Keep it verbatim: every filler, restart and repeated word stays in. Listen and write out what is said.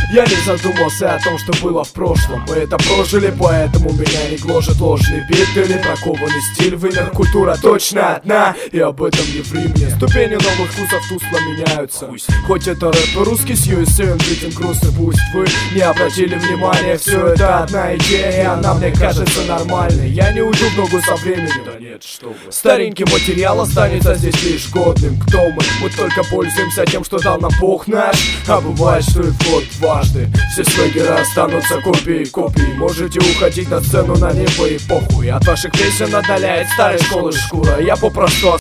Я не задумался о том, что было в прошлом. Мы это прожили, поэтому меня не гложет ложный бит или бракованный стиль. Вымер культура точно одна, и об этом не ври мне. Ступени новых вкусов тусло меняются. Хоть это рэп по-русски с ю эс эй, он битен грустный. Пусть вы не обратили внимания, все это одна идея, и она мне кажется нормальной. Я не уйду в ногу со временем. Да нет, что вы. Старенький материал останется здесь лишь годным. Кто мы? Мы только пользуемся тем, что дал нам Бог наш. А бывает, что и в год дважды все слэгеры останутся копией копий. Можете уходить на сцену на небо и похуй. От ваших песен отдаляет старой школы шкура. Я попросту